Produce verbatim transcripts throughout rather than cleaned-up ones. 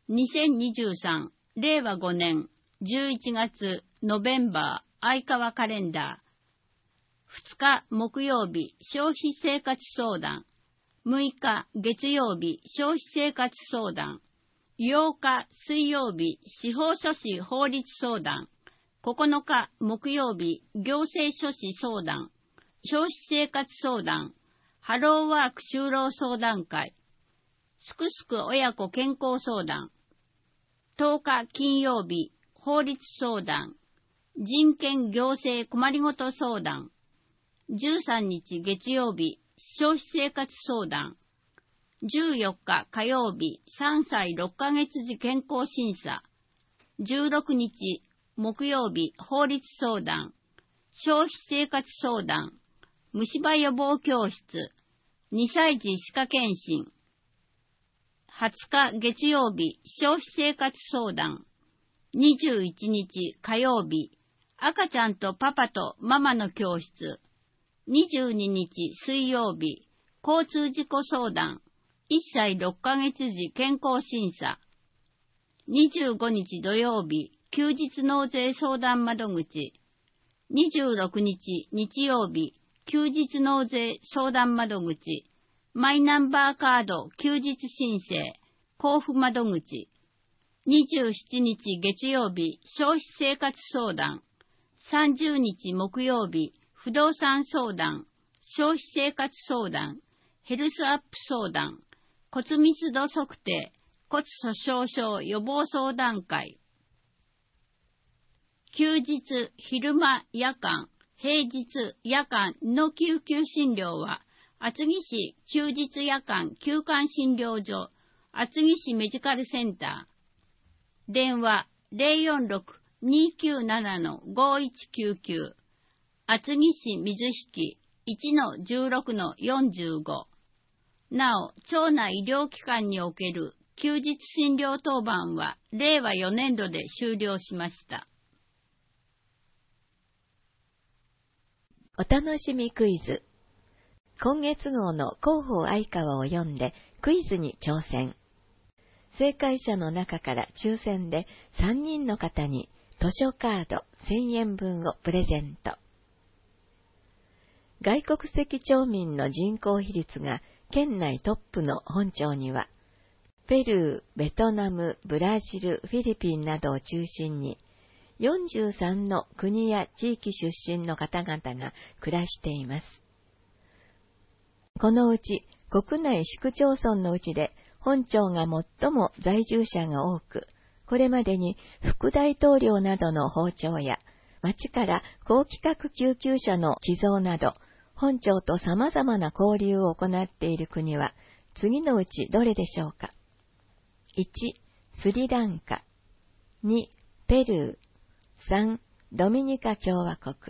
にせんにじゅうさんれいわごねんじゅういちがつノベンバー相川カレンダー。ふつか木曜日消費生活相談。むいか月曜日消費生活相談。ようか水曜日司法書士法律相談。ここのか木曜日行政書士相談。消費生活相談。ハローワーク就労相談会。すくすく親子健康相談。とおか金曜日法律相談。人権行政困りごと相談。じゅうさんにち月曜日消費生活相談。じゅうよっか火曜日さんさいろっかげつ時健康審査。じゅうろくにち木曜日法律相談。消費生活相談。虫歯予防教室。にさい児歯科検診。はつか月曜日消費生活相談。にじゅういちにち火曜日赤ちゃんとパパとママの教室。にじゅうににち水曜日交通事故相談。いっさいろっかげつ時健康審査。にじゅうごにち土曜日休日納税相談窓口。にじゅうろくにち日曜日休日納税相談窓口。マイナンバーカード休日申請交付窓口。にじゅうしちにち月曜日消費生活相談。さんじゅうにち木曜日不動産相談。消費生活相談。ヘルスアップ相談。骨密度測定。骨粗鬆症予防相談会。休日、昼間、夜間、平日、夜間の救急診療は、厚木市休日夜間休館診療所、厚木市メディカルセンター。電話 ゼロよんろく にきゅうなな ごいちきゅうきゅう。厚木市水引 いちのじゅうろくのよんじゅうご。なお、町内医療機関における休日診療当番はれいわよねんどで終了しました。 お楽しみクイズ。今月号の広報相川を読んでクイズに挑戦。正解者の中から抽選でさんにんの方に図書カードせんえんぶんをプレゼント。外国籍町民の人口比率が県内トップの本町には、ペルー、ベトナム、ブラジル、フィリピンなどを中心に、よんじゅうさんの国や地域出身の方々が暮らしています。このうち国内市区町村のうちで本町が最も在住者が多く、これまでに副大統領などの訪朝や町から高規格救急車の寄贈など、本町と様々な交流を行っている国は次のうちどれでしょうか。いち、スリランカ。に、ペルー。さん、ドミニカ共和国。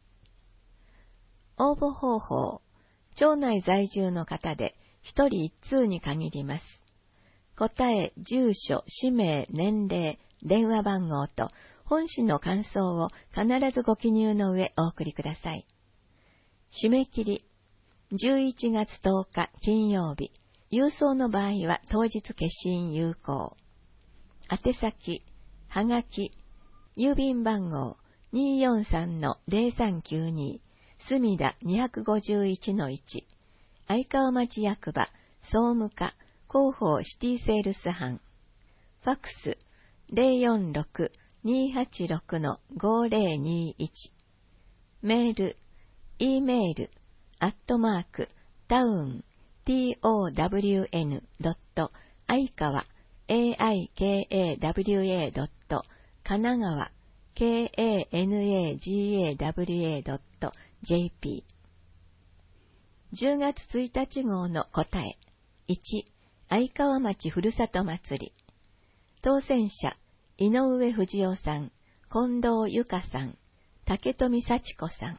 応募方法。町内在住の方でひとりいっつうに限ります。答え、住所、氏名、年齢、電話番号と本誌の感想を必ずご記入の上お送りください。締め切り。じゅういちがつとおか金曜日。郵送の場合は当日消印有効。宛先、はがき、郵便番号 にーよんさんのゼロさんきゅうに、墨田 にーごいちのいち、相川町役場、総務課、広報シティセールス班。ファックス ゼロよんろく にーはちろく ごゼロにいち。メール、e メール、アットマーク、タウン、town ドット、相川、aikawa ドット、神奈川、kanagawa ドット、jp。じゅうがつついたち号の答え。いち、相川町ふるさと祭り。当選者、井上藤夫さん、近藤由香さん、竹富幸子さん。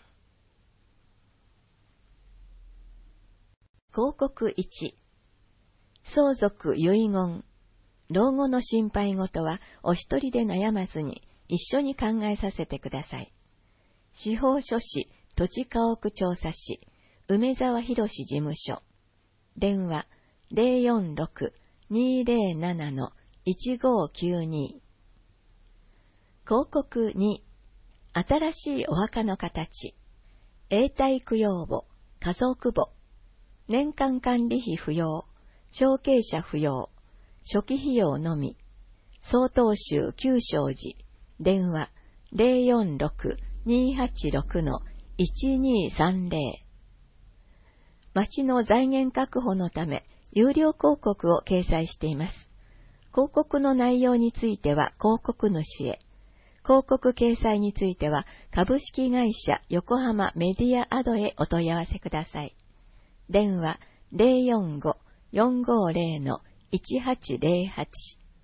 広告いち、相続遺言。老後の心配事はお一人で悩まずに一緒に考えさせてください。司法書士土地家屋調査士梅沢博事務所。電話 ゼロよんろく にーゼロなな いいちごきゅうに。広告に、新しいお墓の形、永代供養簿、家族簿、年間管理費不要、承継者不要、初期費用のみ、曹洞宗九正寺、電話 ゼロよんろく にーはちろく いちにーさんぜろ。町の財源確保のため、有料広告を掲載しています。広告の内容については広告主へ。広告掲載については株式会社横浜メディアアドへお問い合わせください。電話 ゼロよんご よんごゼロ いちはちゼロはち。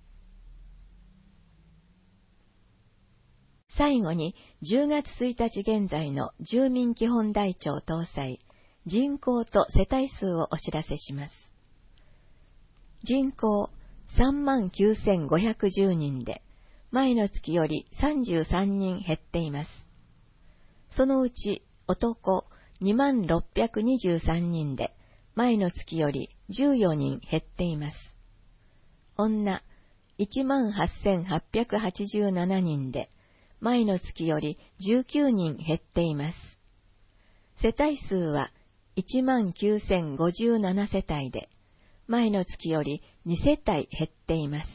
最後にじゅうがつついたち現在の住民基本台帳搭載人口と世帯数をお知らせします。人口さんまんきゅうせんごひゃくじゅうにんで、前の月よりさんじゅうさんにん減っています。そのうち男にまんろっぴゃくにじゅうさんにんで、前の月よりじゅうよにん減っています。女いちまんはっせんはっぴゃくはちじゅうななにんで、前の月よりじゅうきゅうにん減っています。世帯数はいちまんきゅうせんごじゅうななせたいで、前の月よりにせたい減っています。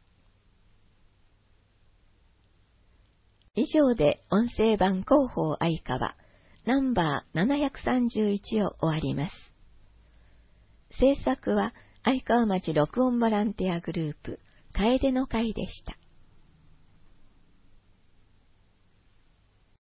以上で音声版広報愛川ナンバーななひゃくさんじゅういちを終わります。制作は愛川町録音ボランティアグループ楓の会でした。